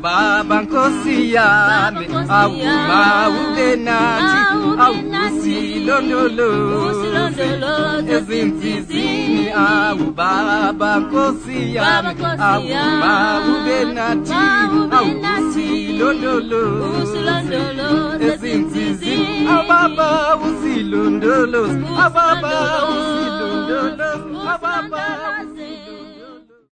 baba nkosi yami awuma ubenathi awusilondoloze ezinsizini awubaba nkosi yami awuma ubenathi awusilondoloze ezinsizini ababa usilondoloze